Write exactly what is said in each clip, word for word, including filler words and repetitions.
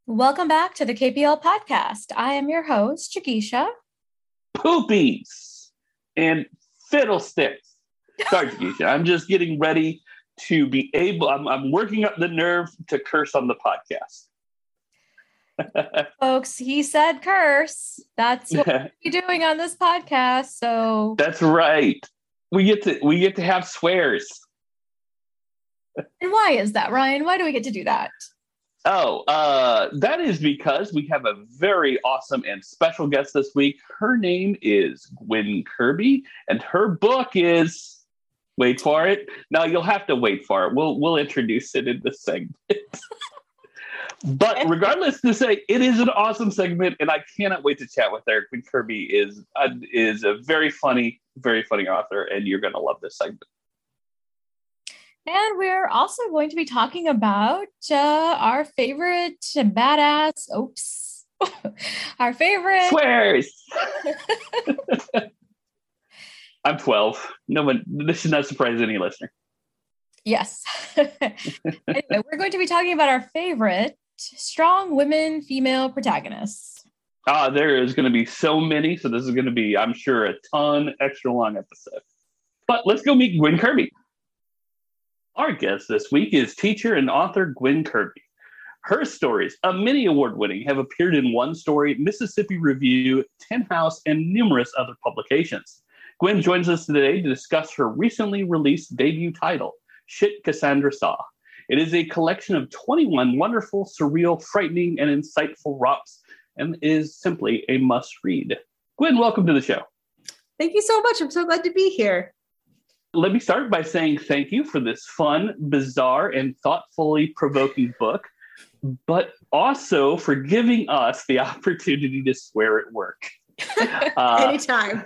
Welcome back to the K P L podcast. I am your host, Jagisha. Poopies and fiddlesticks. Sorry, Jagisha. I'm just getting ready to be able, I'm, I'm working up the nerve to curse on the podcast. Folks, he said curse. That's what we're doing on this podcast. So that's right. We get to we get to have swears. And why is that, Ryan? Why do we get to do that? Oh, uh, that is because we have a very awesome and special guest this week. Her name is Gwen Kirby, and her book is, wait for it. Now you'll have to wait for it. We'll we'll introduce it in this segment. But regardless to say, it is an awesome segment, and I cannot wait to chat with her. Gwen Kirby is a, is a very funny, very funny author, and you're going to love this segment. And we're also going to be talking about uh, our favorite badass, oops, our favorite swears. I'm twelve. No one, this should not surprise any listener. Yes. Anyway, we're going to be talking about our favorite strong women, female protagonists. Ah, there is going to be so many. So this is going to be, I'm sure, a ton extra long episode. But let's go meet Gwen Kirby. Our guest this week is teacher and author Gwen Kirby. Her stories, a many award-winning, have appeared in One Story, Mississippi Review, Tin House, and numerous other publications. Gwen joins us today to discuss her recently released debut title, Shit Cassandra Saw. It is a collection of twenty-one wonderful, surreal, frightening, and insightful romps, and is simply a must-read. Gwen, welcome to the show. Thank you so much. I'm so glad to be here. Let me start by saying thank you for this fun, bizarre, and thoughtfully provoking book, but also for giving us the opportunity to swear at work. Uh, Anytime.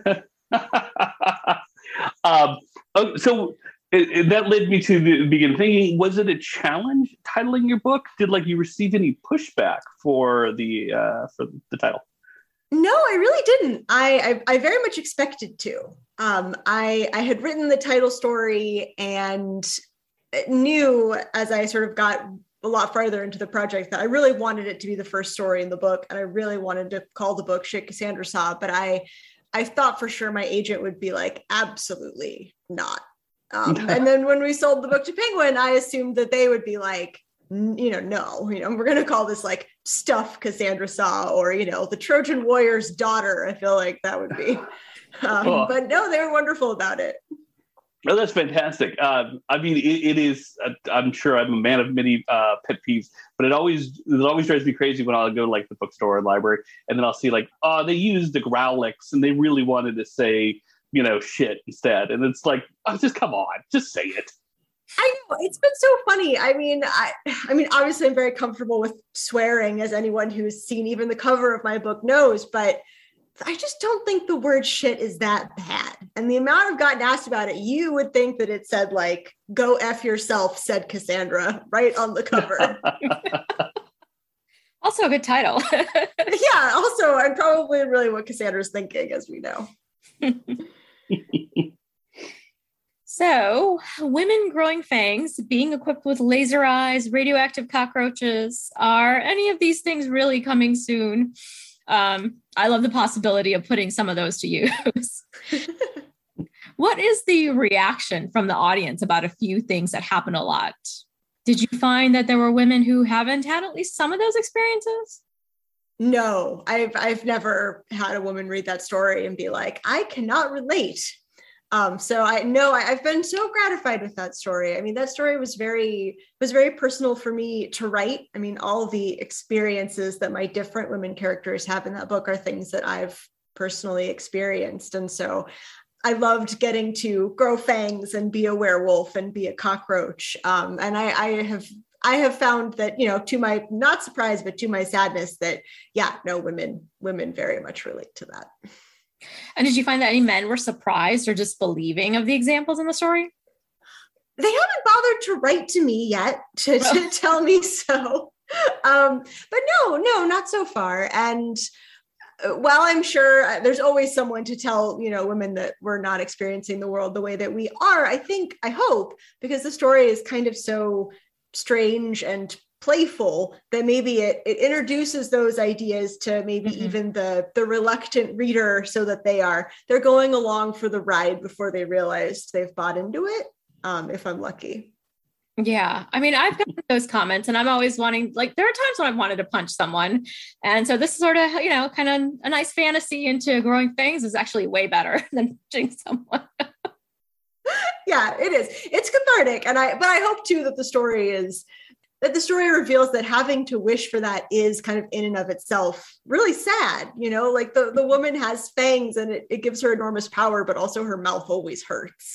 um, so it, it, that led me to the begin thinking, was it a challenge titling your book? Did like you receive any pushback for the uh, for the title? No, I really didn't. I I, I very much expected to. Um, I I had written the title story and knew as I sort of got a lot farther into the project that I really wanted it to be the first story in the book, and I really wanted to call the book Shit Cassandra Saw. But I I thought for sure my agent would be like, absolutely not. Um, and then when we sold the book to Penguin, I assumed that they would be like, you know, no, you know, we're going to call this like Stuff Cassandra Saw, or, you know, the Trojan Warrior's Daughter. I feel like that would be, um, oh. But no, they were wonderful about it. Oh, that's fantastic. Uh, I mean, it, it is, uh, I'm sure I'm a man of many uh, pet peeves, but it always, it always drives me crazy when I'll go to like the bookstore or library, and then I'll see like, oh, they used the Growlix and they really wanted to say, you know, shit instead. And it's like, oh, just come on, just say it. I know, it's been so funny. I mean, I, I mean, obviously I'm very comfortable with swearing, as anyone who's seen even the cover of my book knows, but I just don't think the word shit is that bad. And the amount I've gotten asked about it, you would think that it said like, go F yourself, said Cassandra, right on the cover. Also a good title. Yeah, also, I'm probably really what Cassandra's thinking, as we know. So, women growing fangs, being equipped with laser eyes, radioactive cockroaches, are any of these things really coming soon? Um, I love the possibility of putting some of those to use. What is the reaction from the audience about a few things that happen a lot? Did you find that there were women who haven't had at least some of those experiences? No, I've I've never had a woman read that story and be like, I cannot relate. Um, so I know I've been so gratified with that story. I mean, that story was very, was very personal for me to write. I mean, all the experiences that my different women characters have in that book are things that I've personally experienced. And so I loved getting to grow fangs and be a werewolf and be a cockroach. Um, and I, I have, I have found that, you know, to my, not surprise, but to my sadness that, yeah, no, women, women very much relate to that. And did you find that any men were surprised or disbelieving of the examples in the story? They haven't bothered to write to me yet to, to tell me so. Um, but no, no, not so far. And while I'm sure there's always someone to tell, you know, women that we're not experiencing the world the way that we are, I think, I hope, because the story is kind of so strange and playful, that maybe it, it introduces those ideas to maybe mm-hmm. even the the reluctant reader, so that they are they're going along for the ride before they realized they've bought into it, um, if I'm lucky. Yeah. I mean, I've got those comments, and I'm always wanting, like, there are times when I've wanted to punch someone. And so this sort of, you know, kind of a nice fantasy into growing things is actually way better than punching someone. Yeah, it is. It's cathartic. And I, but I hope too that the story is, that the story reveals that having to wish for that is kind of in and of itself really sad. You know, like the, the woman has fangs and it, it gives her enormous power, but also her mouth always hurts.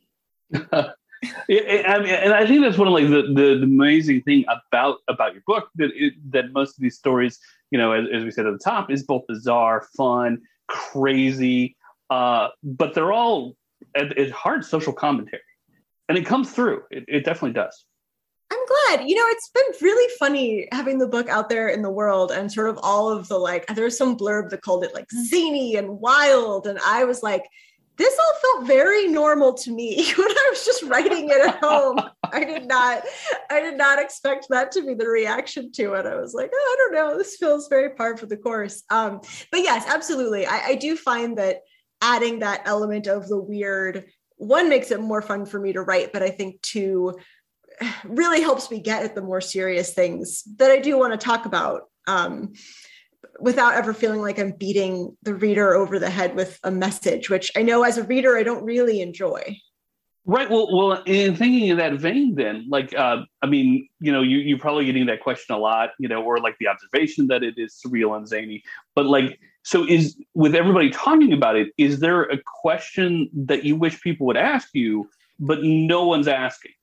Yeah, I mean, and I think that's one of like the, the, the amazing thing about about your book, that it, that most of these stories, you know, as, as we said at the top, is both bizarre, fun, crazy, uh, but they're all at, at heart social commentary, and it comes through. It, it definitely does. I'm glad. You know, it's been really funny having the book out there in the world, and sort of all of the, like, there's some blurb that called it like zany and wild, and I was like, this all felt very normal to me when I was just writing it at home. I did not, I did not expect that to be the reaction to it. I was like, oh, I don't know, this feels very par for the course. Um, but yes, absolutely. I, I do find that adding that element of the weird, one, makes it more fun for me to write, but I think two, really helps me get at the more serious things that I do want to talk about. Um, without ever feeling like I'm beating the reader over the head with a message, which I know as a reader, I don't really enjoy. Right. Well, well, in thinking in that vein, then, like, uh, I mean, you know, you, you're probably getting that question a lot, you know, or like the observation that it is surreal and zany. But like, so is, with everybody talking about it, is there a question that you wish people would ask you, but no one's asking?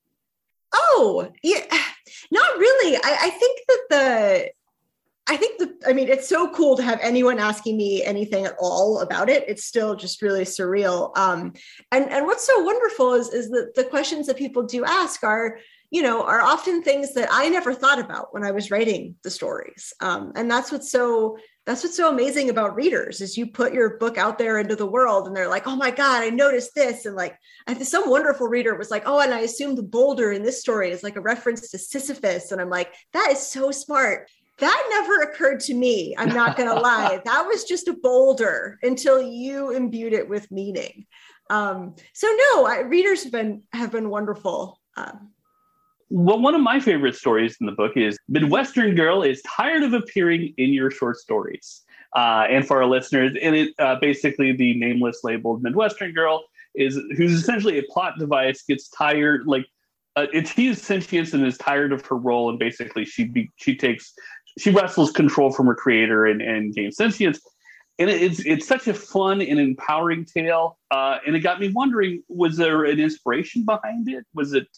Oh, yeah, not really. I, I think that the, I think the, I mean, it's so cool to have anyone asking me anything at all about it. It's still just really surreal. Um, and, and what's so wonderful is, is that the questions that people do ask are, you know, are often things that I never thought about when I was writing the stories. Um, and that's what's so, that's what's so amazing about readers, is you put your book out there into the world and they're like, oh my God, I noticed this. And like, I think some wonderful reader was like, oh, and I assume the boulder in this story is like a reference to Sisyphus. And I'm like, that is so smart. That never occurred to me. I'm not going to lie. That was just a boulder until you imbued it with meaning. Um, so no, I, readers have been have been wonderful. Um, well, one of my favorite stories in the book is Midwestern Girl is tired of appearing in your short stories. Uh, and for our listeners, and it uh, basically the nameless labeled Midwestern Girl is who's essentially a plot device, gets tired, like uh, achieves sentience and is tired of her role, and basically she be, she takes. She wrestles control from her creator and, and gains sentience. And it's it's such a fun and empowering tale. Uh, and it got me wondering, was there an inspiration behind it? Was it?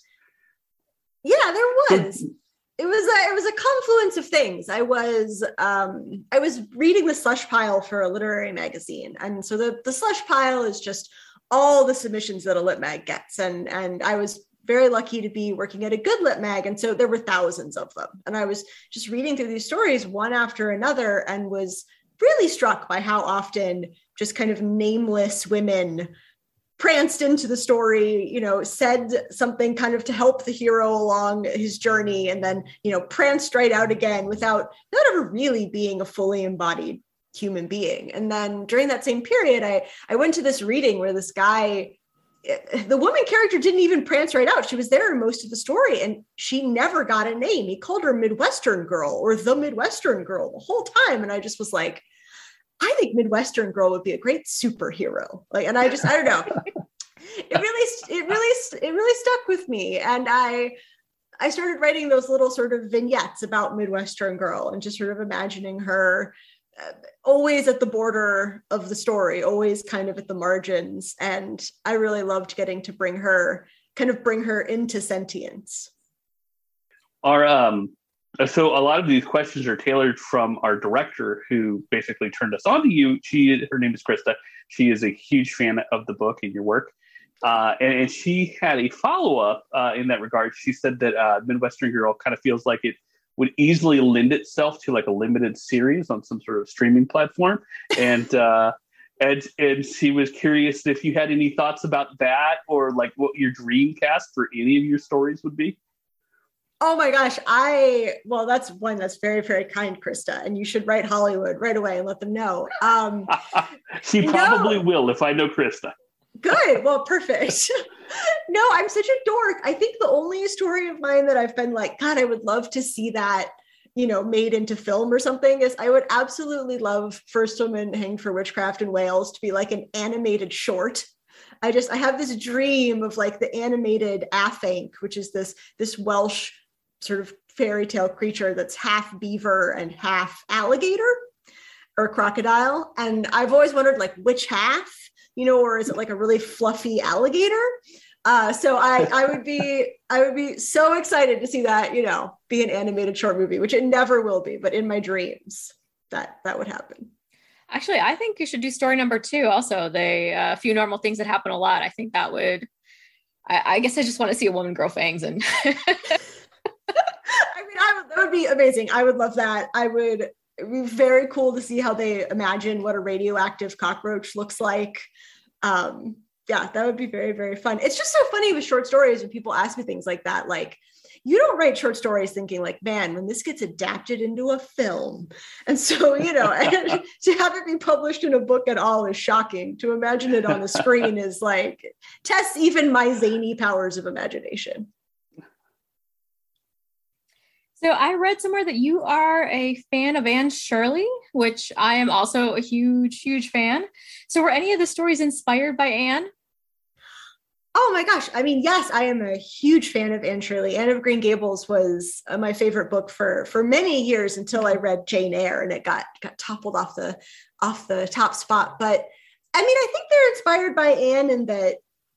Yeah, there was. It was a, it was a confluence of things. I was um, I was reading the slush pile for a literary magazine. And so the, the slush pile is just all the submissions that a lit mag gets. And, and I was very lucky to be working at a good lit mag. And so there were thousands of them. And I was just reading through these stories one after another and was really struck by how often just kind of nameless women pranced into the story, you know, said something kind of to help the hero along his journey, and then, you know, pranced right out again without not ever really being a fully embodied human being. And then during that same period, I, I went to this reading where this guy, the woman character didn't even prance right out. She was there in most of the story and she never got a name. He called her Midwestern Girl or the Midwestern Girl the whole time. And I just was like, I think Midwestern Girl would be a great superhero. Like, and I just, I don't know. It really, it really, it really stuck with me. And I, I started writing those little sort of vignettes about Midwestern Girl and just sort of imagining her uh, always at the border of the story, always kind of at the margins. And I really loved getting to bring her, kind of bring her into sentience. Our, um, so a lot of these questions are tailored from our director who basically turned us on to you. She, her name is Krista. She is a huge fan of the book and your work. Uh, and, and she had a follow-up uh, in that regard. She said that uh, Midwestern Girl kind of feels like it would easily lend itself to like a limited series on some sort of streaming platform. And, uh, and, and she was curious if you had any thoughts about that or like what your dream cast for any of your stories would be. Oh my gosh. I, well, that's one that's very, very kind, Krista. And you should write Hollywood right away and let them know. Um, she probably no. will if I know Krista. Good. Well, perfect. No, I'm such a dork. I think the only story of mine that I've been like, God, I would love to see that, you know, made into film or something is I would absolutely love First Woman Hanged for Witchcraft in Wales to be like an animated short. I just, I have this dream of like the animated Afanc, which is this, this Welsh sort of fairy tale creature that's half beaver and half alligator or crocodile. And I've always wondered like which half, you know, or is it like a really fluffy alligator? Uh, so I, I would be, I would be so excited to see that, you know, be an animated short movie, which it never will be, but in my dreams, that that would happen. Actually, I think you should do story number two. Also, the uh, few normal things that happen a lot. I think that would. I, I guess I just want to see a woman grow fangs, and. I mean, I would, that would be amazing. I would love that. I would. It would be very cool to see how they imagine what a radioactive cockroach looks like. Um, yeah, that would be very, very fun. It's just so funny with short stories when people ask me things like that. Like, you don't write short stories thinking like, man, when this gets adapted into a film. And so, you know, and to have it be published in a book at all is shocking. To imagine it on the screen is like, tests even my zany powers of imagination. So I read somewhere that you are a fan of Anne Shirley, which I am also a huge, huge fan. So were any of the stories inspired by Anne? Oh my gosh. I mean, yes, I am a huge fan of Anne Shirley. Anne of Green Gables was uh, my favorite book for, for many years until I read Jane Eyre and it got, got toppled off the, off the top spot. But I mean, I think they're inspired by Anne in that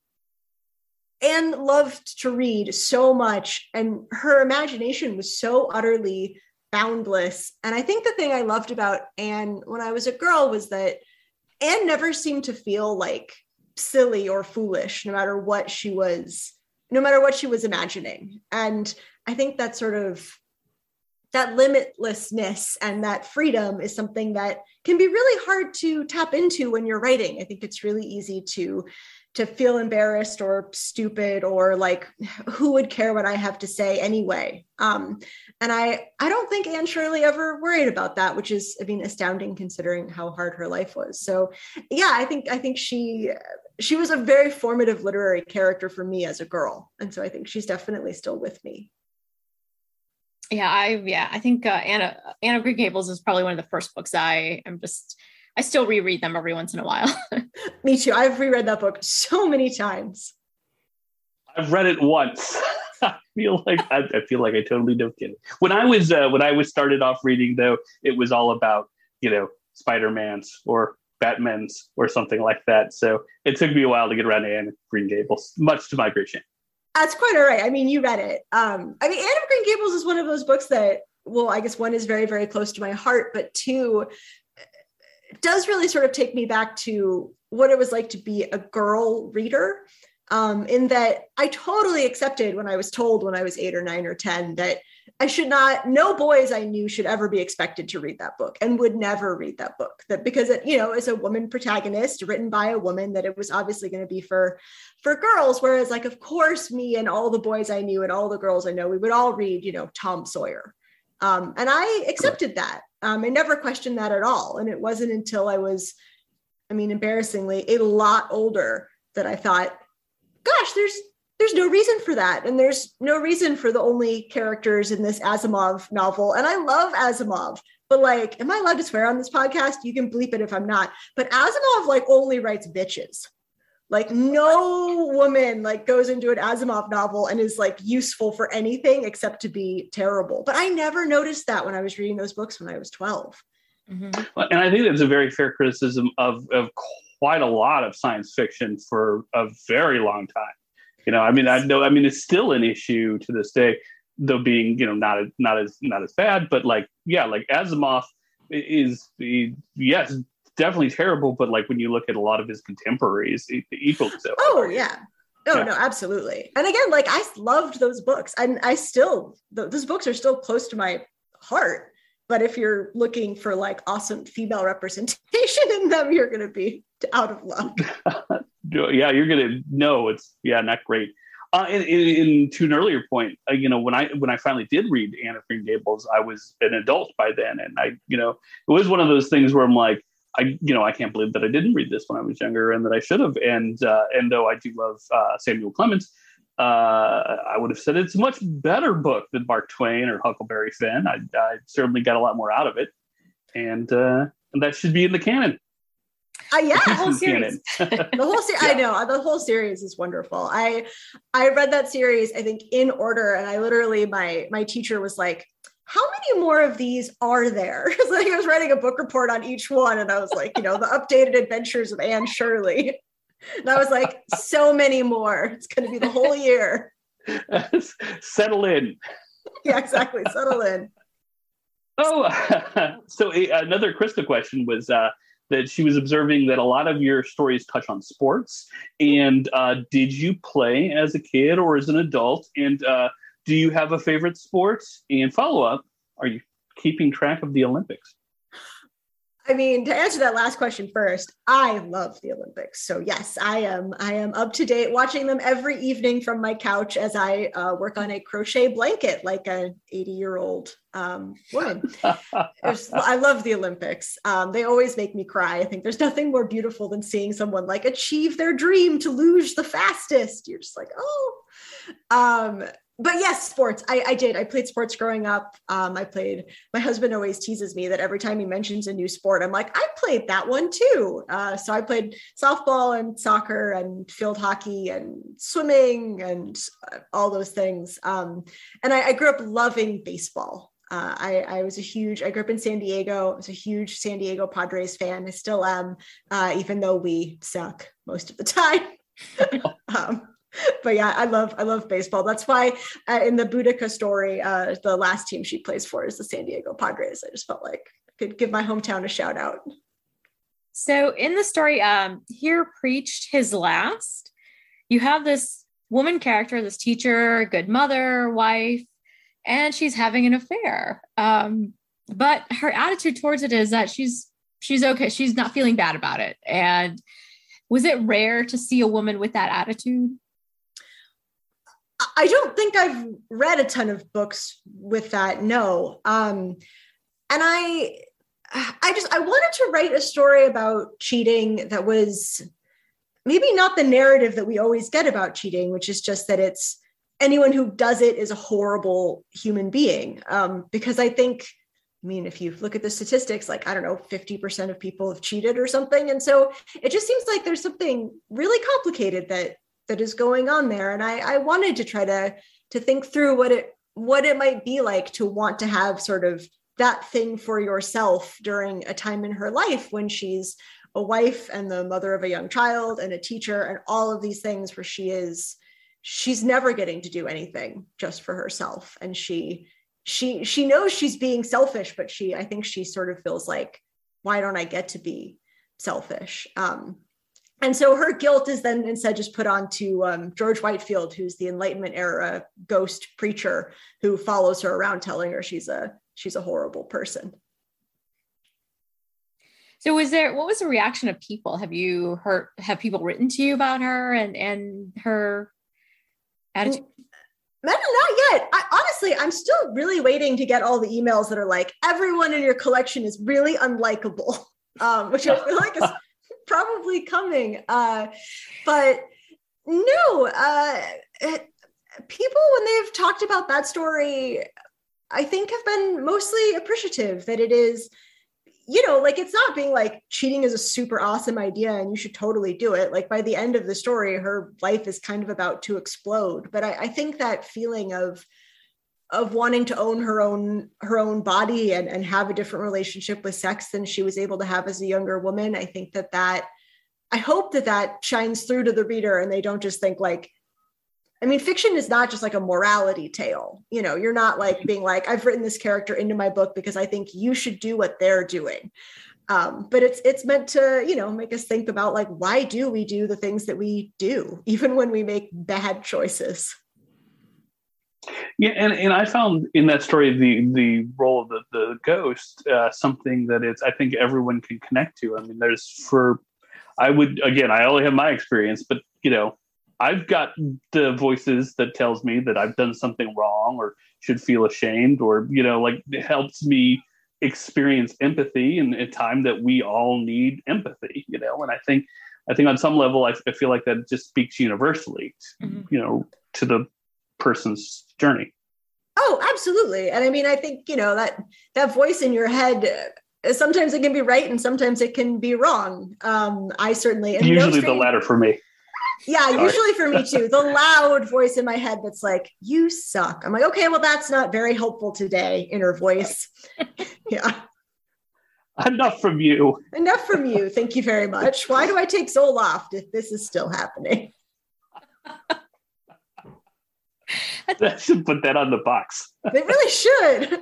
Anne loved to read so much and her imagination was so utterly boundless. And I think the thing I loved about Anne when I was a girl was that Anne never seemed to feel like silly or foolish, no matter what she was, no matter what she was imagining. And I think that sort of, that limitlessness and that freedom is something that can be really hard to tap into when you're writing. I think it's really easy to to feel embarrassed or stupid or like, who would care what I have to say anyway? Um, and I, I don't think Anne Shirley ever worried about that, which is, I mean, astounding considering how hard her life was. So yeah, I think, I think she, she was a very formative literary character for me as a girl. And so I think she's definitely still with me. Yeah, I, yeah, I think uh, Anna, Anne of Green Gables is probably one of the first books I am just, I still reread them every once in a while. Me too. I've reread that book so many times. I've read it once. I feel like I, I feel like I totally don't get it. When I was uh, when I was started off reading, though, it was all about, you know, Spider-Man's or Batman's or something like that. So it took me a while to get around to Anne of Green Gables, much to my great shame. That's quite all right. I mean, you read it. Um, I mean, Anne of Green Gables is one of those books that, well, I guess one is very, very close to my heart, but two, it does really sort of take me back to what it was like to be a girl reader, um, in that I totally accepted when I was told when I was eight or nine or ten that I should not, no boys I knew should ever be expected to read that book and would never read that book. That because it, you know, is a woman protagonist written by a woman, that it was obviously going to be for, for girls. Whereas like, of course, me and all the boys I knew and all the girls I know, we would all read, you know, Tom Sawyer. Um, and I accepted that. Um, I never questioned that at all. And it wasn't until I was, I mean, embarrassingly, a lot older that I thought, gosh, there's there's no reason for that. And there's no reason for the only characters in this Asimov novel. And I love Asimov, but like, am I allowed to swear on this podcast? You can bleep it if I'm not. But Asimov like only writes bitches. Like no woman like goes into an Asimov novel and is like useful for anything except to be terrible. But I never noticed that when I was reading those books when I was twelve. Mm-hmm. And I think that's a very fair criticism of, of quite a lot of science fiction for a very long time. You know, I mean, I know, I mean, it's still an issue to this day, though being, you know, not, not as, not as bad, but like, yeah, like Asimov is, yes, definitely terrible, but like when you look at a lot of his contemporaries, equally so. Oh yeah. Oh yeah. No, absolutely. And again, like I loved those books and I still, th- those books are still close to my heart. But if you're looking for like awesome female representation in them, you're going to be out of luck. Yeah, you're going to know it's, yeah, not great. Uh, and, and, and to an earlier point, uh, you know, when I when I finally did read Anne of Green Gables, I was an adult by then, and I, you know, it was one of those things where I'm like, I, you know, I can't believe that I didn't read this when I was younger, and that I should have. And uh, and though I do love uh, Samuel Clemens, uh, I would have said it's a much better book than Mark Twain or Huckleberry Finn. I, I certainly got a lot more out of it, and uh, and that should be in the canon. Uh, yeah, the whole series. the whole series. Yeah. I know the whole series is wonderful. I I read that series, I think, in order, and I literally my my teacher was like, "How many more of these are there?" It's like I was writing a book report on each one, and I was like, you know, the updated adventures of Anne Shirley, and I was like, so many more. It's going to be the whole year. Settle in. Yeah, exactly. Settle in. Oh, so uh, another Krista question was. Uh, that she was observing that a lot of your stories touch on sports. And uh, did you play as a kid or as an adult? And uh, do you have a favorite sport? And follow up, are you keeping track of the Olympics? I mean, to answer that last question first, I love the Olympics. So yes, I am. I am up to date, watching them every evening from my couch as I uh, work on a crochet blanket, like an eighty-year-old um, woman. I love the Olympics. Um, they always make me cry. I think there's nothing more beautiful than seeing someone like achieve their dream to luge the fastest. You're just like, oh. Um, But yes, sports. I, I did. I played sports growing up. Um, I played, my husband always teases me that every time he mentions a new sport, I'm like, I played that one too. Uh, so I played softball and soccer and field hockey and swimming and all those things. Um, and I, I grew up loving baseball. Uh, I, I was a huge, I grew up in San Diego. I was a huge San Diego Padres fan. I still am, uh, even though we suck most of the time. um, But yeah, I love I love baseball. That's why uh, in the Boudica story, uh, the last team she plays for is the San Diego Padres. I just felt like I could give my hometown a shout out. So in the story, um, Here Preached His Last, you have this woman character, this teacher, good mother, wife, and she's having an affair. Um, but her attitude towards it is that she's she's okay. She's not feeling bad about it. And was it rare to see a woman with that attitude? I don't think I've read a ton of books with that. No. Um, and I, I just, I wanted to write a story about cheating that was maybe not the narrative that we always get about cheating, which is just that it's anyone who does it is a horrible human being. Um, because I think, I mean, if you look at the statistics, like, I don't know, fifty percent of people have cheated or something. And so it just seems like there's something really complicated that that is going on there. And I, I wanted to try to, to think through what it, what it might be like to want to have sort of that thing for yourself during a time in her life when she's a wife and the mother of a young child and a teacher and all of these things where she is, she's never getting to do anything just for herself. And she, she, she knows she's being selfish, but she, I think she sort of feels like, why don't I get to be selfish? Um, And so her guilt is then instead just put on to um, George Whitefield, who's the Enlightenment era ghost preacher who follows her around telling her she's a she's a horrible person. So was there, what was the reaction of people? Have you heard, have people written to you about her and, and her attitude? Not yet. I, honestly, I'm still really waiting to get all the emails that are like, everyone in your collection is really unlikable, um, which I feel like is probably coming. Uh, but no, uh, it, people, when they've talked about that story, I think have been mostly appreciative that it is, you know, like, it's not being like cheating is a super awesome idea and you should totally do it. Like, by the end of the story, her life is kind of about to explode. But I, I think that feeling of, of wanting to own her own, her own body and, and have a different relationship with sex than she was able to have as a younger woman. I think that that, I hope that that shines through to the reader and they don't just think like, I mean, fiction is not just like a morality tale. You know, you're not like being like, I've written this character into my book because I think you should do what they're doing. Um, but it's, it's meant to, you know, make us think about like, why do we do the things that we do, even when we make bad choices? Yeah, and, and I found in that story the the role of the, the ghost uh, something that it's I think everyone can connect to. I mean, there's for I would again I only have my experience, but you know, I've got the voices that tells me that I've done something wrong or should feel ashamed, or, you know, like it helps me experience empathy in a time that we all need empathy, you know? And I think, I think on some level, I, I feel like that just speaks universally, mm-hmm. you know, to the person's journey. Oh, absolutely. And I mean, I think, you know, that, that voice in your head, uh, sometimes it can be right and sometimes it can be wrong. Um, I certainly, usually the latter for me. Yeah, Sorry. Usually for me too. The loud voice in my head that's like, you suck. I'm like, okay, well, that's not very helpful today, inner voice. Yeah. Enough from you. Enough from you. Thank you very much. Why do I take Zoloft if this is still happening? I should put that on the box. They really should.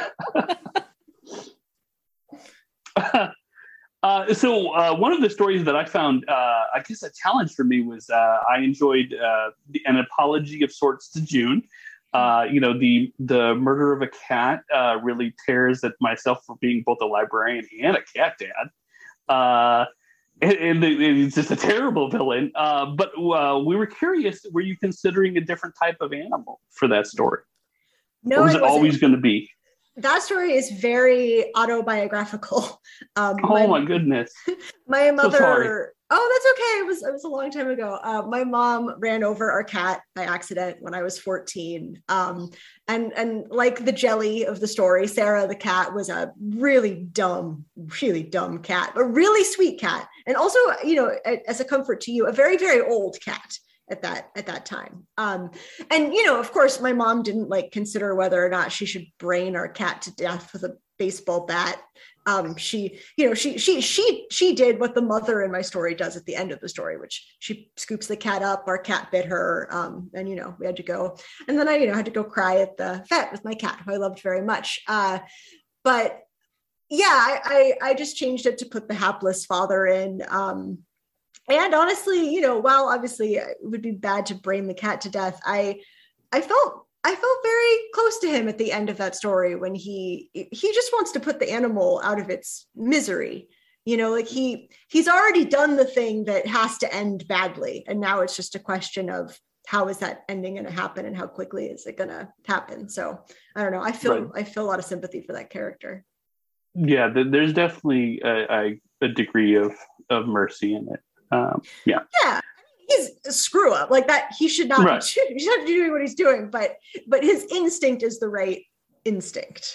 Uh, so uh, one of the stories that I found, uh, I guess a challenge for me was uh, I enjoyed uh, the, an apology of sorts to June. Uh, you know, the the murder of a cat uh, really tears at myself for being both a librarian and a cat dad. Uh, and, and it's just a terrible villain. Uh, but uh, we were curious, were you considering a different type of animal for that story? No, or was it it always going to be? That story is very autobiographical. Um, oh my, my goodness! My mother. So oh, that's okay. It was it was a long time ago. Uh, my mom ran over our cat by accident when I was fourteen. Um, and and like the jelly of the story, Sarah the cat was a really dumb, really dumb cat, a really sweet cat, and also, you know, as a comfort to you, a very very old cat. At that at that time. Um, and, you know, of course, my mom didn't like consider whether or not she should brain our cat to death with a baseball bat. Um, she, you know, she she she she did what the mother in my story does at the end of the story, which she scoops the cat up. Our cat bit her, um, and you know, we had to go. And then I, you know, had to go cry at the vet with my cat, who I loved very much. Uh, but yeah, I, I I just changed it to put the hapless father in. Um, And honestly, you know, while obviously it would be bad to brain the cat to death, I, I felt, I felt very close to him at the end of that story when he, he just wants to put the animal out of its misery. You know, like he, he's already done the thing that has to end badly. And now it's just a question of how is that ending going to happen and how quickly is it going to happen? So I don't know. I feel, right. I feel a lot of sympathy for that character. Yeah, there's definitely a, a, a degree of, of mercy in it. Um, yeah. Yeah. He's a screw up like that. He should not, right. he should not be doing what he's doing, but, but his instinct is the right instinct.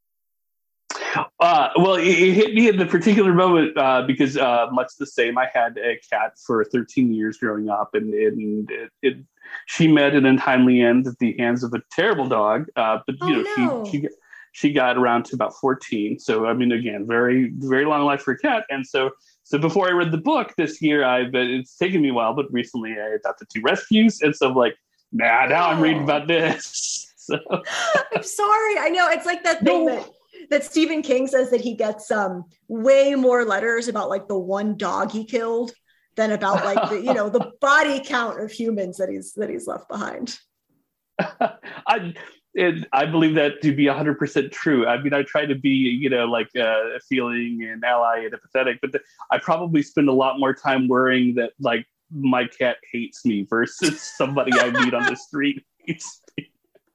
Uh, well, it, it hit me in the particular moment uh, because uh, much the same. I had a cat for thirteen years growing up, and, and it, it, she met an untimely end at the hands of a terrible dog. Uh, but, you oh, know, no. she, she, she got around to about fourteen. So, I mean, again, very, very long life for a cat. And so, So before I read the book this year, I've it's taken me a while, but recently I adopted two rescues. And so I'm like, nah, now I'm reading about this. So. I'm sorry. I know it's like that thing no. that, that Stephen King says that he gets um, way more letters about like the one dog he killed than about like, the, you know, the body count of humans that he's, that he's left behind. I, And I believe that to be one hundred percent true. I mean, I try to be, you know, like uh, a feeling and ally and empathetic, but the, I probably spend a lot more time worrying that, like, my cat hates me versus somebody I meet on the street hates me.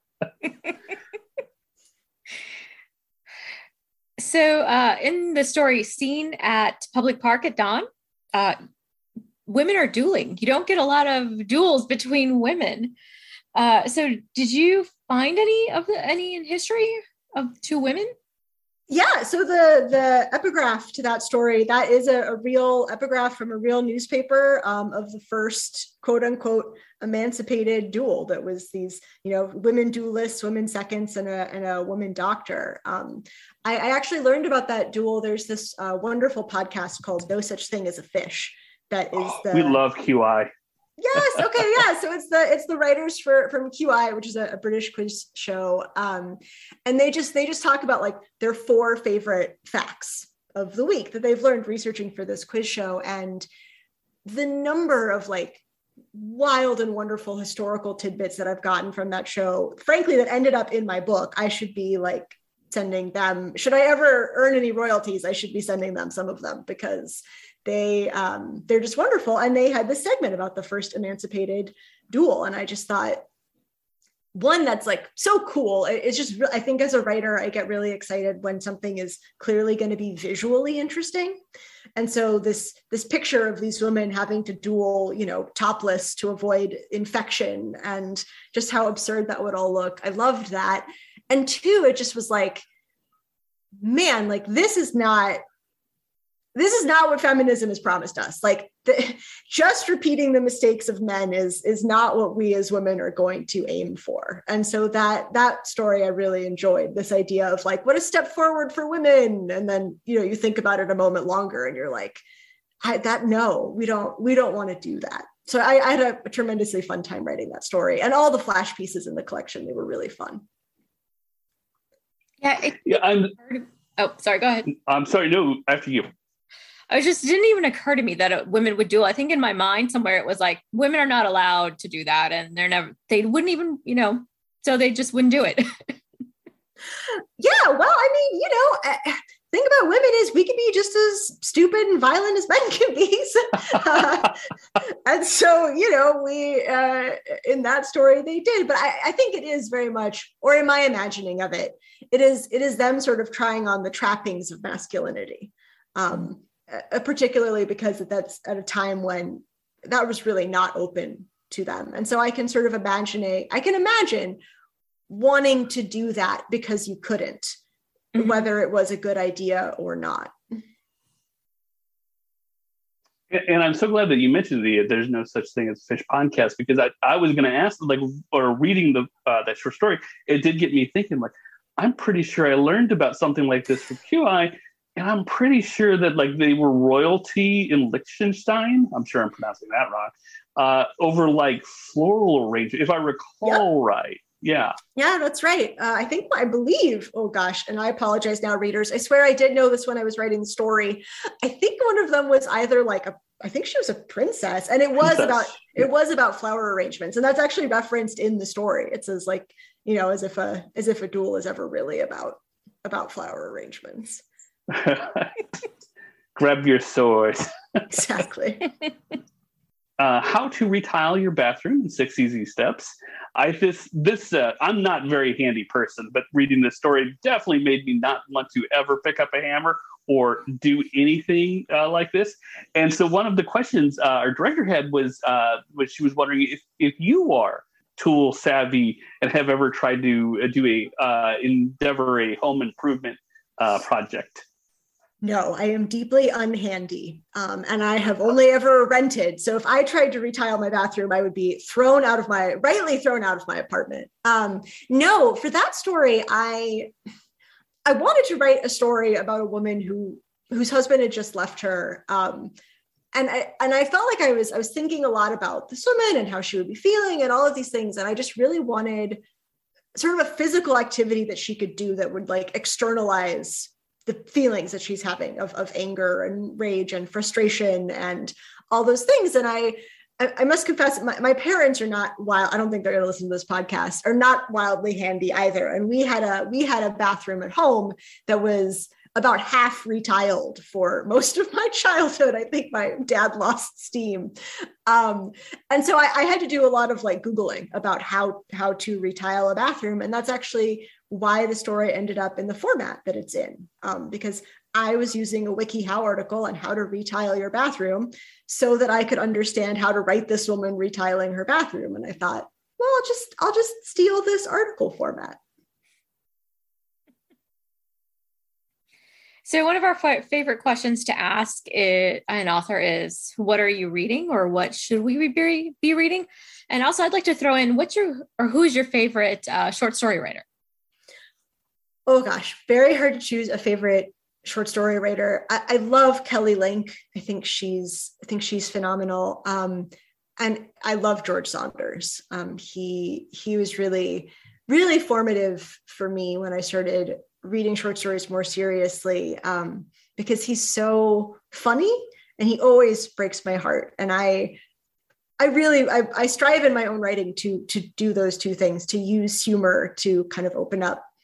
So uh, in the story, Scene at Public Park at Dawn, uh, women are dueling. You don't get a lot of duels between women. Uh, so did you find any of the, any in history of two women? Yeah. So the, the epigraph to that story, that is a, a real epigraph from a real newspaper um, of the first quote unquote emancipated duel. That was these, you know, women duelists, women seconds, and a, and a woman doctor. Um, I, I actually learned about that duel. There's this uh, wonderful podcast called No Such Thing as a Fish. That is the, we love Q I. Yes. Okay. Yeah. So it's the it's the writers for from Q I, which is a, a British quiz show, um, and they just they just talk about like their four favorite facts of the week that they've learned researching for this quiz show, and the number of like wild and wonderful historical tidbits that I've gotten from that show, frankly, that ended up in my book. I should be like sending them. Should I ever earn any royalties, I should be sending them some of them because they um, they're just wonderful. And they had this segment about the first emancipated duel. And I just thought, one, that's like so cool. It's just, I think as a writer, I get really excited when something is clearly going to be visually interesting. And so this, this picture of these women having to duel, you know, topless to avoid infection, and just how absurd that would all look. I loved that. And two, it just was like, man, like this is not, this is not what feminism has promised us. Like the, just repeating the mistakes of men is, is not what we as women are going to aim for. And so that, that story I really enjoyed, this idea of like, what a step forward for women. And then, you know, you think about it a moment longer and you're like, I, that, no, we don't, we don't want to do that. So I, I had a, a tremendously fun time writing that story, and all the flash pieces in the collection, they were really fun. Yeah. It, yeah I'm, oh, sorry. Go ahead. I'm sorry. No, after you. I just didn't even occur to me that uh, women would do. I think in my mind somewhere it was like women are not allowed to do that, and they're never. They wouldn't even, you know. So they just wouldn't do it. Yeah, well, I mean, you know, uh, thing about women is we can be just as stupid and violent as men can be. So, uh, and so, you know, we uh, in that story they did. But I, I think it is very much, or in my imagining of it, it is it is them sort of trying on the trappings of masculinity. Um, Uh, particularly because that's at a time when that was really not open to them. And so I can sort of imagine, a, I can imagine wanting to do that because you couldn't, mm-hmm. whether it was a good idea or not. And I'm so glad that you mentioned the There's No Such Thing as Fish podcast, because I, I was going to ask, like, or reading the uh, that short story, it did get me thinking, like, I'm pretty sure I learned about something like this from Q I. And I'm pretty sure that like they were royalty in Liechtenstein. I'm sure I'm pronouncing that wrong. Uh, over like floral arrangement, if I recall yep. right. Yeah. Yeah, that's right. Uh, I think, I believe, oh gosh, and I apologize now, readers. I swear I did know this when I was writing the story. I think one of them was either like a, I think she was a princess, and it was princess. about, yeah. it was about flower arrangements. And that's actually referenced in the story. It says like, you know, as if a, as if a duel is ever really about, about flower arrangements. Grab your sword. Exactly. Uh, how to retile your bathroom in six easy steps. I this this uh, I'm not a very handy person, but reading this story definitely made me not want to ever pick up a hammer or do anything uh, like this. And so one of the questions uh, our director had was uh, was she was wondering if if you are tool savvy and have ever tried to uh, do a uh, endeavor a home improvement uh, project. No, I am deeply unhandy, um, and I have only ever rented. So if I tried to retile my bathroom, I would be thrown out of my, rightly thrown out of my apartment. Um, no, for that story, I I wanted to write a story about a woman who whose husband had just left her, um, and I and I felt like I was I was thinking a lot about this woman and how she would be feeling and all of these things, and I just really wanted sort of a physical activity that she could do that would like externalize the feelings that she's having of, of anger and rage and frustration and all those things. And I, I must confess, my, my parents are not wild. I don't think they're going to listen to this podcast, are not wildly handy either. And we had a, we had a bathroom at home that was about half retiled for most of my childhood. I think my dad lost steam. Um, and so I, I had to do a lot of like Googling about how, how to retile a bathroom. And that's actually why the story ended up in the format that it's in, um, because I was using a WikiHow article on how to retile your bathroom so that I could understand how to write this woman retiling her bathroom. And I thought, well, I'll just, I'll just steal this article format. So one of our f- favorite questions to ask it, an author is, what are you reading, or what should we be, be reading? And also I'd like to throw in, what's your, or who's your favorite uh, short story writer? Oh gosh, very hard to choose a favorite short story writer. I, I love Kelly Link. I think she's, I think she's phenomenal. Um, and I love George Saunders. Um, he, he was really, really formative for me when I started reading short stories more seriously, um, because he's so funny and he always breaks my heart. And I, I really, I, I strive in my own writing to, to do those two things, to use humor to kind of open up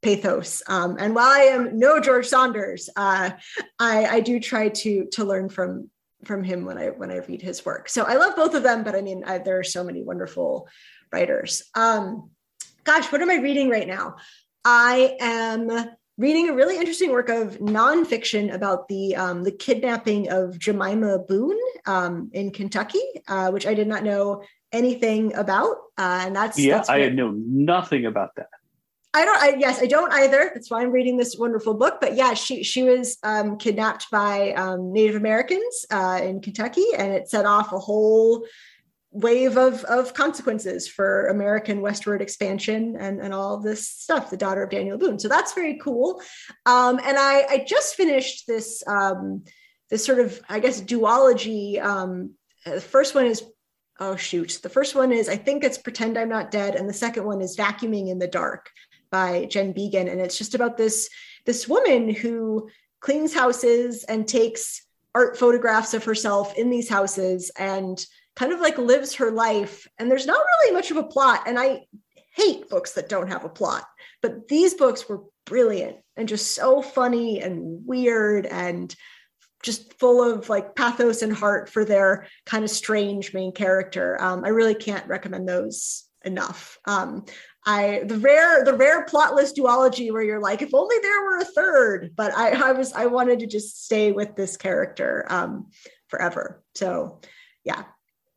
pathos. Um, and while I am no George Saunders, uh, I, I do try to to learn from from him when I when I read his work. So I love both of them, but I mean, I, there are so many wonderful writers. Um, gosh, what am I reading right now? I am reading a really interesting work of nonfiction about the um, the kidnapping of Jemima Boone um, in Kentucky, uh, which I did not know anything about. Uh, and that's yeah, that's I what, know nothing about that. I don't. I, yes, I don't either. That's why I'm reading this wonderful book. But yeah, she she was um, kidnapped by um, Native Americans uh, in Kentucky, and it set off a whole wave of of consequences for American westward expansion and and all of this stuff. The daughter of Daniel Boone. So that's very cool. Um, and I I just finished this um, this sort of, I guess, duology. Um, the first one is. Oh, shoot. The first one is, I think it's Pretend I'm Not Dead. And the second one is Vacuuming in the Dark by Jen Beagin. And it's just about this, this woman who cleans houses and takes art photographs of herself in these houses and kind of like lives her life. And there's not really much of a plot. And I hate books that don't have a plot, but these books were brilliant and just so funny and weird and just full of like pathos and heart for their kind of strange main character. Um, I really can't recommend those enough. Um, I the rare the rare plotless duology where you're like, if only there were a third. But I, I was I wanted to just stay with this character um, forever. So yeah.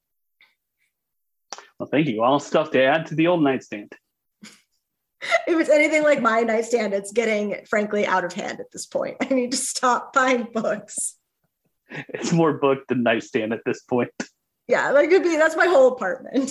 Well, thank you. All stuff to add to the old nightstand. If it's anything like my nightstand, it's getting, frankly, out of hand at this point. I need to stop buying books. It's more book than nightstand at this point. Yeah, that could be, that's my whole apartment.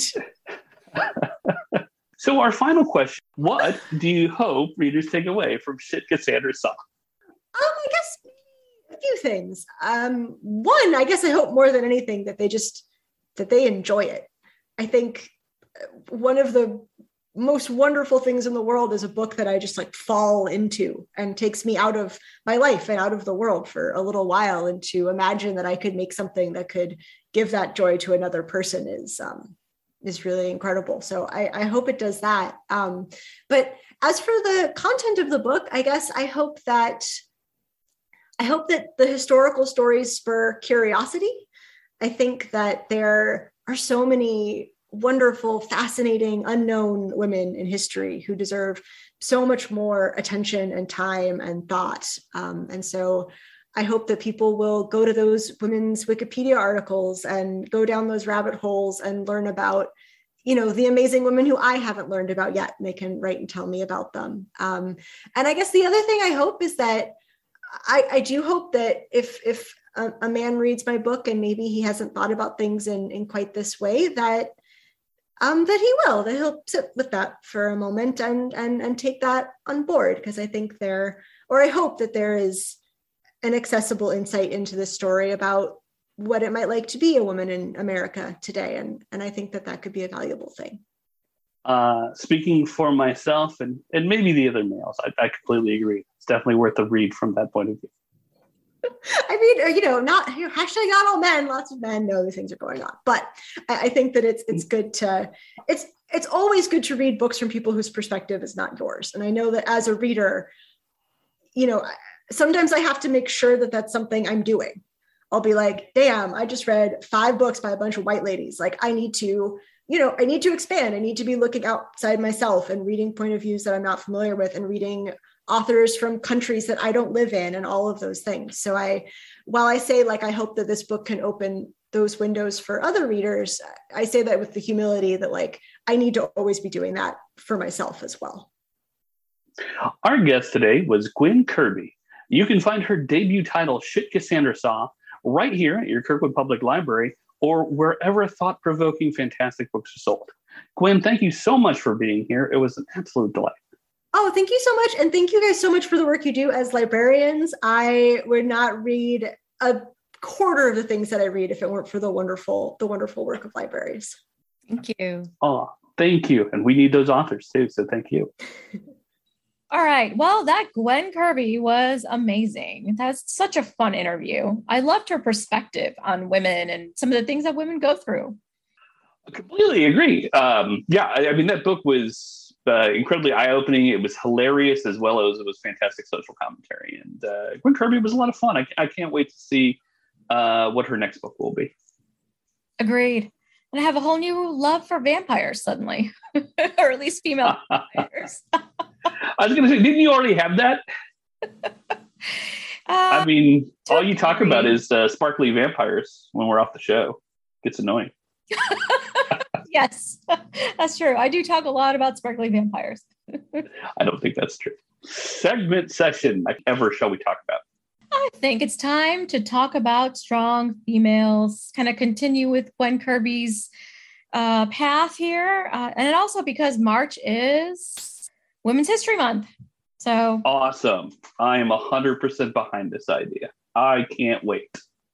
So our final question, what do you hope readers take away from Shit Cassandra Saw? Um, I guess a few things. Um, one, I guess I hope more than anything that they just, that they enjoy it. I think one of the most wonderful things in the world is a book that I just like fall into and takes me out of my life and out of the world for a little while. And to imagine that I could make something that could give that joy to another person is, um, is really incredible. So I, I hope it does that. Um, but as for the content of the book, I guess I hope that, I hope that the historical stories spur curiosity. I think that there are so many wonderful, fascinating, unknown women in history who deserve so much more attention and time and thought. Um, and so I hope that people will go to those women's Wikipedia articles and go down those rabbit holes and learn about, you know, the amazing women who I haven't learned about yet, and they can write and tell me about them. Um, and I guess the other thing I hope is that I, I do hope that if, if a, a man reads my book and maybe he hasn't thought about things in, in quite this way, that Um, that he will, that he'll sit with that for a moment and and and take that on board, because I think there, or I hope that there is an accessible insight into this story about what it might like to be a woman in America today, and and I think that that could be a valuable thing. Uh, speaking for myself and and maybe the other males, I, I completely agree. It's definitely worth a read from that point of view. I mean, you know, not hashtag not all men. Lots of men know these things are going on, but I, I think that it's it's good to it's it's always good to read books from people whose perspective is not yours. And I know that as a reader, you know, sometimes I have to make sure that that's something I'm doing. I'll be like, damn, I just read five books by a bunch of white ladies. Like, I need to, you know, I need to expand. I need to be looking outside myself and reading point of views that I'm not familiar with, and reading authors from countries that I don't live in, and all of those things. So I, while I say like, I hope that this book can open those windows for other readers, I say that with the humility that like, I need to always be doing that for myself as well. Our guest today was Gwen Kirby. You can find her debut title, Shit Cassandra Saw, right here at your Kirkwood Public Library or wherever thought-provoking fantastic books are sold. Gwen, thank you so much for being here. It was an absolute delight. Oh, thank you so much. And thank you guys so much for the work you do as librarians. I would not read a quarter of the things that I read if it weren't for the wonderful, the wonderful work of libraries. Thank you. Oh, thank you. And we need those authors too. So thank you. All right. Well, that Gwen Kirby was amazing. That's such a fun interview. I loved her perspective on women and some of the things that women go through. I completely agree. Um, yeah, I, I mean, that book was uh, incredibly eye-opening. It was hilarious as well as it was fantastic social commentary. And uh, Gwen Kirby was a lot of fun. I, I can't wait to see uh, what her next book will be. Agreed. And I have a whole new love for vampires suddenly, or at least female vampires. I was going to say, didn't you already have that? Uh, I mean, all you degree. talk about is uh, sparkly vampires when we're off the show. It's annoying. Yes, that's true. I do talk a lot about sparkly vampires. I don't think that's true. Segment session. Like ever shall we talk about? I think it's time to talk about strong females, kind of continue with Gwen Kirby's uh, path here. Uh, and also because March is Women's History Month. So awesome. I am one hundred percent behind this idea. I can't wait.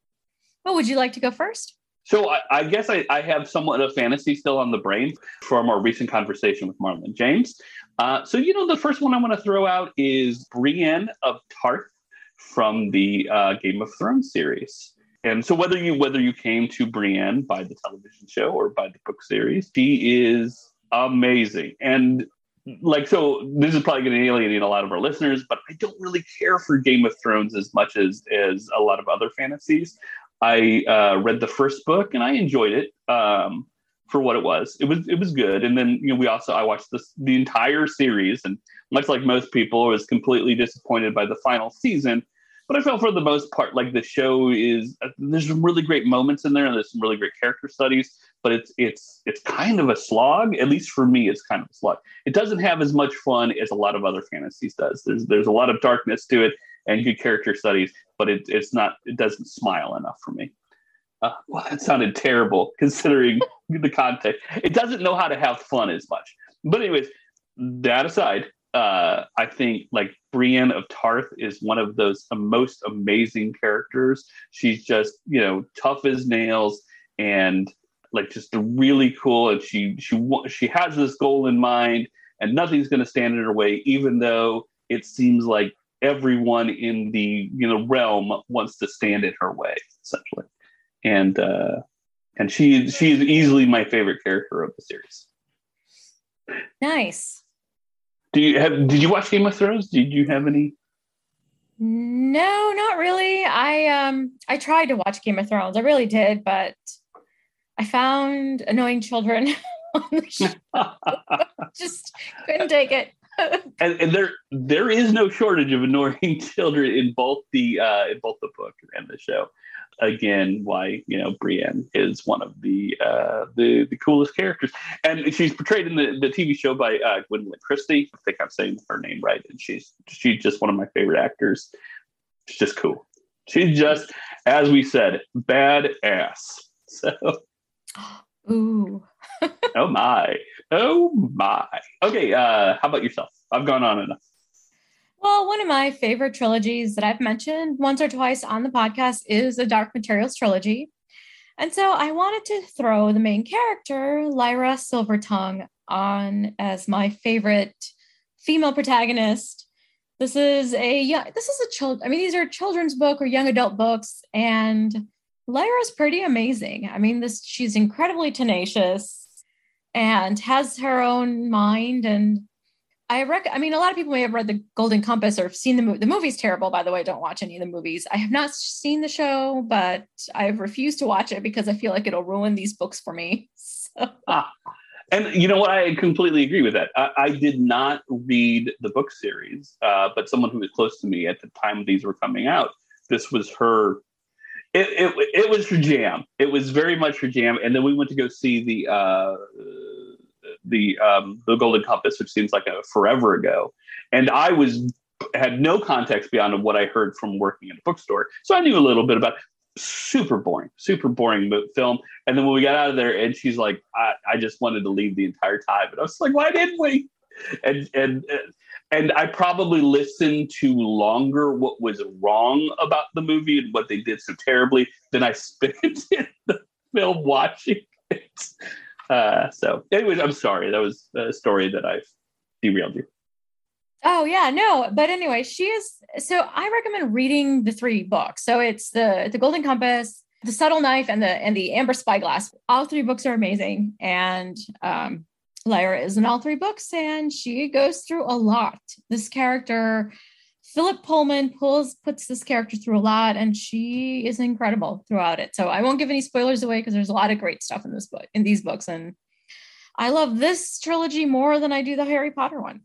Well, would you like to go first? So I, I guess I, I have somewhat of fantasy still on the brain from our recent conversation with Marlon James. Uh, so, you know, the first one I want to throw out is Brienne of Tarth from the uh, Game of Thrones series. And so whether you whether you came to Brienne by the television show or by the book series, she is amazing. And like, so this is probably going to alienate a lot of our listeners, but I don't really care for Game of Thrones as much as, as a lot of other fantasies. I uh, read the first book and I enjoyed it um, for what it was. It was it was good. And then, you know, we also I watched this the entire series, and much like most people, I was completely disappointed by the final season. But I felt for the most part like the show is uh, there's some really great moments in there, and there's some really great character studies. But it's it's it's kind of a slog. At least for me, it's kind of a slog. It doesn't have as much fun as a lot of other fantasies does. There's there's a lot of darkness to it and good character studies, but it, it's not, it doesn't smile enough for me. Uh, well, that sounded terrible considering the context. It doesn't know how to have fun as much. But anyways, that aside, uh, I think like Brienne of Tarth is one of those most amazing characters. She's just, you know, tough as nails and like just really cool. And she, she, she has this goal in mind and nothing's going to stand in her way, even though it seems like everyone in the you know realm wants to stand in her way, essentially, and uh, and she she is easily my favorite character of the series. Nice. Do you have? Did you watch Game of Thrones? Did you have any? No, not really. I um I tried to watch Game of Thrones. I really did, but I found annoying children on the show. Just couldn't take it. and, and there there is no shortage of annoying children in both the uh, in both the book and the show. Again, why you know Brienne is one of the uh, the the coolest characters, and she's portrayed in the, the T V show by uh, Gwendolyn Christie. I think I'm saying her name right, and she's she's just one of my favorite actors. She's just cool. She's just, as we said, badass. So, ooh, oh my. Oh my. Okay, uh, how about yourself? I've gone on enough. Well, one of my favorite trilogies that I've mentioned once or twice on the podcast is the Dark Materials trilogy. And so I wanted to throw the main character, Lyra Silvertongue, on as my favorite female protagonist. This is a young, this is a child. I mean, these are children's book or young adult books, and Lyra's pretty amazing. I mean, this she's incredibly tenacious and has her own mind. And I rec- I mean, a lot of people may have read The Golden Compass or seen the movie. The movie's terrible, by the way. Don't watch any of the movies. I have not seen the show, but I've refused to watch it because I feel like it'll ruin these books for me. So. Ah, and you know what? I completely agree with that. I, I did not read the book series, uh, but someone who was close to me at the time these were coming out, this was her It, it it was her jam. It was very much her jam. And then we went to go see the uh, the um, the Golden Compass, which seems like a forever ago. And I was had no context beyond what I heard from working in a bookstore, so I knew a little bit about it. Super boring, super boring film. And then when we got out of there, and she's like, I, I just wanted to leave the entire time. And I was like, why didn't we? And and and I probably listened to longer what was wrong about the movie and what they did so terribly than I spent in the film watching it. Uh, so, anyways, I'm sorry. That was a story that I've derailed you. Oh yeah, no, but anyway, she is. So I recommend reading the three books. So it's the the Golden Compass, the Subtle Knife, and the and the Amber Spyglass. All three books are amazing, and um, Lyra is in all three books, and she goes through a lot. This character, Philip Pullman, pulls puts this character through a lot, and she is incredible throughout it. So I won't give any spoilers away because there's a lot of great stuff in this book, in these books, and I love this trilogy more than I do the Harry Potter one.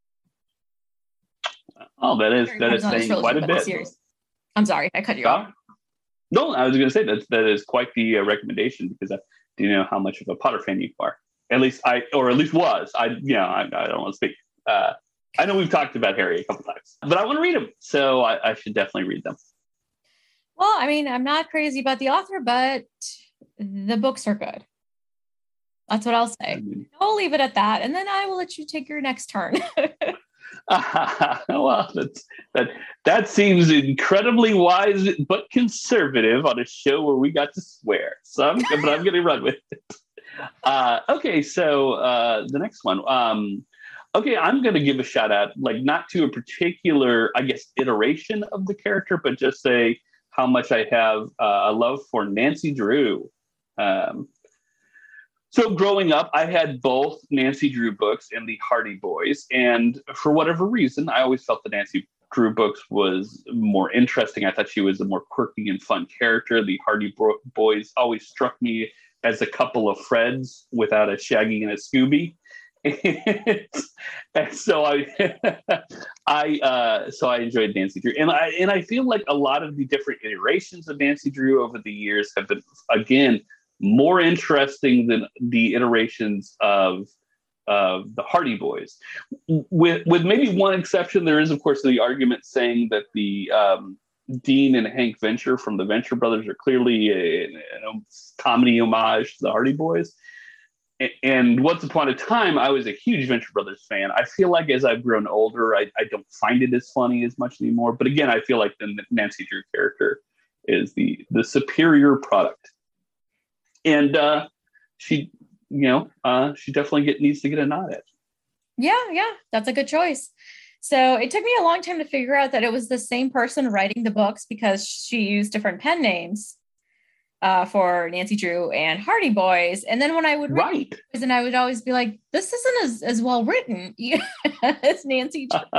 Oh, that is Harry that is Potter's saying not a quite a trilogy, but bit. series. I'm sorry, I cut you Yeah. off. No, I was going to say that that is quite the uh, recommendation because I do you know how much of a Potter fan you are. At least I, or at least was. I, you know, I, I don't want to speak. Uh, I know we've talked about Harry a couple times, but I want to read them, so I, I should definitely read them. Well, I mean, I'm not crazy about the author, but the books are good. That's what I'll say. I mean, I'll leave it at that, and then I will let you take your next turn. well, that's, that that seems incredibly wise but conservative on a show where we got to swear. So, I'm, but I'm going to run with it. Uh, okay, so uh, the next one. Um, okay, I'm going to give a shout out, like not to a particular, I guess, iteration of the character, but just say how much I have uh, a love for Nancy Drew. Um, so growing up, I had both Nancy Drew books and the Hardy Boys, and for whatever reason, I always felt the Nancy Drew books was more interesting. I thought she was a more quirky and fun character. The Hardy Bro- Boys always struck me as a couple of Freds without a Shaggy and a Scooby. and, and so I, I, uh, so I enjoyed Nancy Drew, and I, and I feel like a lot of the different iterations of Nancy Drew over the years have been, again, more interesting than the iterations of, of the Hardy Boys. With, with maybe one exception, there is, of course, the argument saying that the, um, Dean and Hank Venture from the Venture Brothers are clearly a, a comedy homage to the Hardy Boys. And, and once upon a time, I was a huge Venture Brothers fan. I feel like as I've grown older, I, I don't find it as funny as much anymore. But again, I feel like the Nancy Drew character is the, the superior product. And uh, she, you know, uh, she definitely get, needs to get a nod at. Yeah, yeah, that's a good choice. So it took me a long time to figure out that it was the same person writing the books because she used different pen names uh, for Nancy Drew and Hardy Boys. And then when I would read right, it, and I would always be like, this isn't as, as well written as Nancy Drew.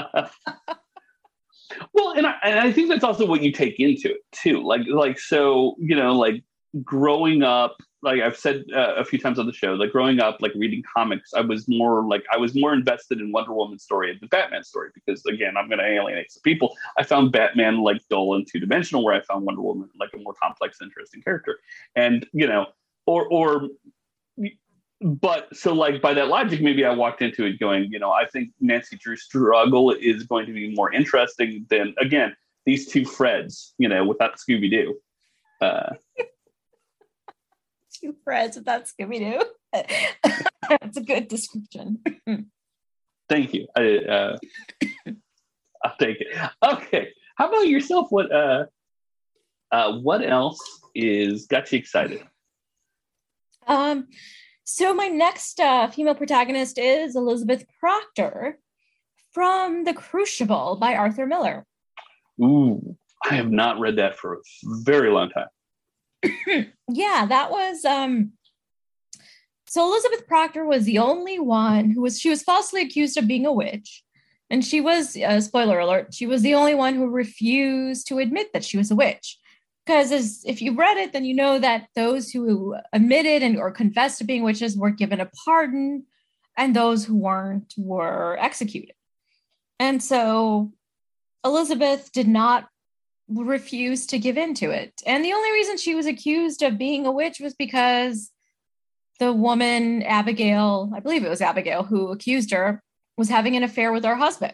Well, and I, and I think that's also what you take into it too. Like, like, so, you know, like growing up, like I've said uh, a few times on the show, like growing up, like reading comics, I was more like, I was more invested in Wonder Woman's story and the Batman story, because again, I'm going to alienate some people. I found Batman like dull and two dimensional, where I found Wonder Woman like a more complex, interesting character. And, you know, or, or, but so like by that logic, maybe I walked into it going, you know, I think Nancy Drew's struggle is going to be more interesting than, again, these two Freds, you know, without Scooby-Doo. Uh, Two Freds without Scooby-Doo. That's a good description. Thank you. I, uh, I'll take it. Okay. How about yourself? What uh, uh, what else is got you excited? Um, so my next uh, female protagonist is Elizabeth Proctor from The Crucible by Arthur Miller. Ooh, I have not read that for a very long time. Yeah, that was um so Elizabeth Proctor was the only one who was she was falsely accused of being a witch, and she was uh, spoiler alert, she was the only one who refused to admit that she was a witch, because as if you read it, then you know that those who admitted and or confessed to being witches were given a pardon, and those who weren't were executed. And so Elizabeth did not refused to give in to it. And the only reason she was accused of being a witch was because the woman, Abigail, I believe it was Abigail, who accused her, was having an affair with her husband.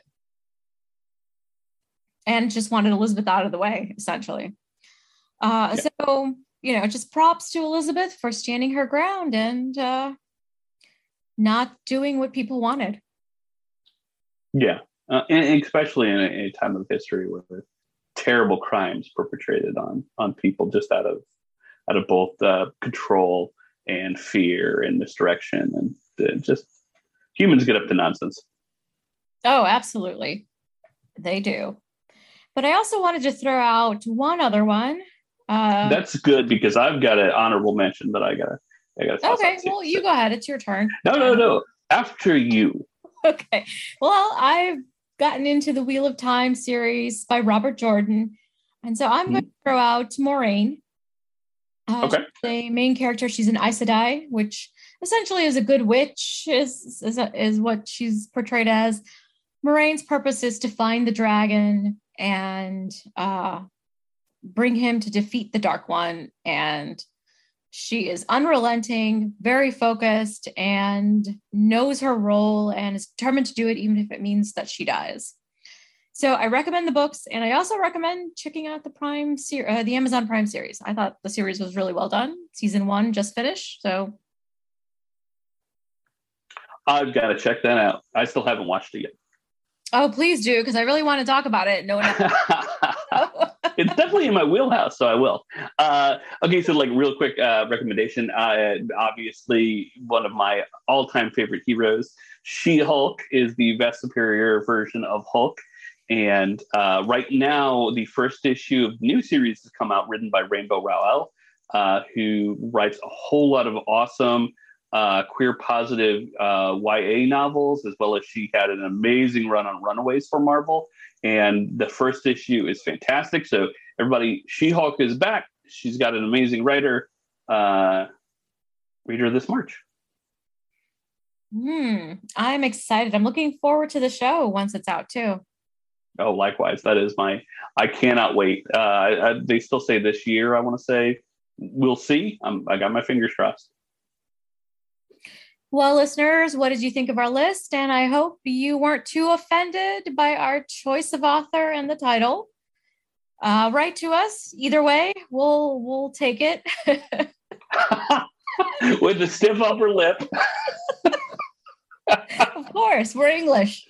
And just wanted Elizabeth out of the way, essentially. Uh, yeah. So, you know, just props to Elizabeth for standing her ground and uh, not doing what people wanted. Yeah, uh, and especially in a, in a time of history where terrible crimes perpetrated on on people just out of out of both uh, control and fear and misdirection, and uh, just humans get up to nonsense. Oh, absolutely, they do. But I also wanted to throw out one other one. Uh, That's good, because I've got an honorable mention that I got. I got. Okay, well, you go ahead. It's your turn. No, no, no. After you. Okay. Well, I've gotten into the Wheel of Time series by Robert Jordan. And so I'm mm-hmm. going to throw out Moraine. Uh, okay. She's the main character. She's an Aes Sedai, which essentially is a good witch, is, is, is what she's portrayed as. Moraine's purpose is to find the dragon and uh, bring him to defeat the Dark One. And she is unrelenting, very focused, and knows her role and is determined to do it, even if it means that she dies. So I recommend the books, and I also recommend checking out the Prime ser- uh, the Amazon Prime series. I thought the series was really well done. Season one just finished, so I've got to check that out. I still haven't watched it yet. Oh, please do, because I really want to talk about it. No one else. It's definitely in my wheelhouse, so I will. Uh, okay, so like real quick uh, recommendation. Uh, obviously, one of my all-time favorite heroes, She-Hulk, is the vast superior version of Hulk. And uh, right now, the first issue of the new series has come out, written by Rainbow Rowell, uh, who writes a whole lot of awesome uh, queer positive uh, Y A novels, as well as she had an amazing run on Runaways for Marvel. And the first issue is fantastic. So everybody, She-Hulk is back. She's got an amazing writer. Uh, read her this March. Hmm. I'm excited. I'm looking forward to the show once it's out too. Oh, likewise. That is my, I cannot wait. Uh, I, I, they still say this year, I want to say. We'll see. I'm, I got my fingers crossed. Well, listeners, what did you think of our list? And I hope you weren't too offended by our choice of author and the title. Uh, write to us. Either way, we'll we'll take it. With a stiff upper lip. Of course, we're English.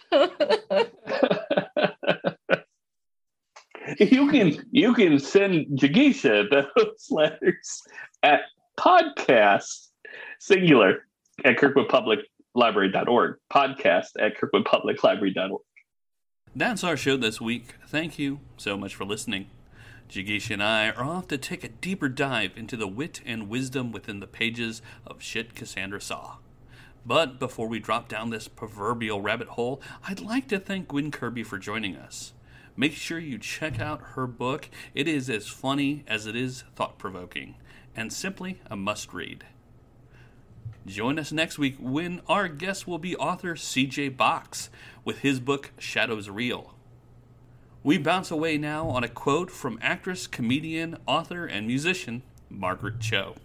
You can you can send Jigisha those letters at podcast singular at kirkwood public library dot org. Podcast at kirkwood public library dot org. That's our show this week. Thank you so much for listening. Jigisha and I are off to take a deeper dive into the wit and wisdom within the pages of Shit Cassandra Saw. But before we drop down this proverbial rabbit hole, I'd like to thank Gwyn Kirby for joining us. Make sure you check out her book. It is as funny as it is thought-provoking, and simply a must-read. Join us next week when our guest will be author C J Box with his book Shadows Reel. We bounce away now on a quote from actress, comedian, author, and musician Margaret Cho.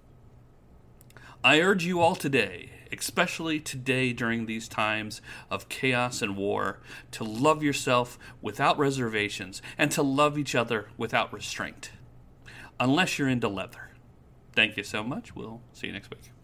I urge you all today, especially today during these times of chaos and war, to love yourself without reservations and to love each other without restraint. Unless you're into leather. Thank you so much. We'll see you next week.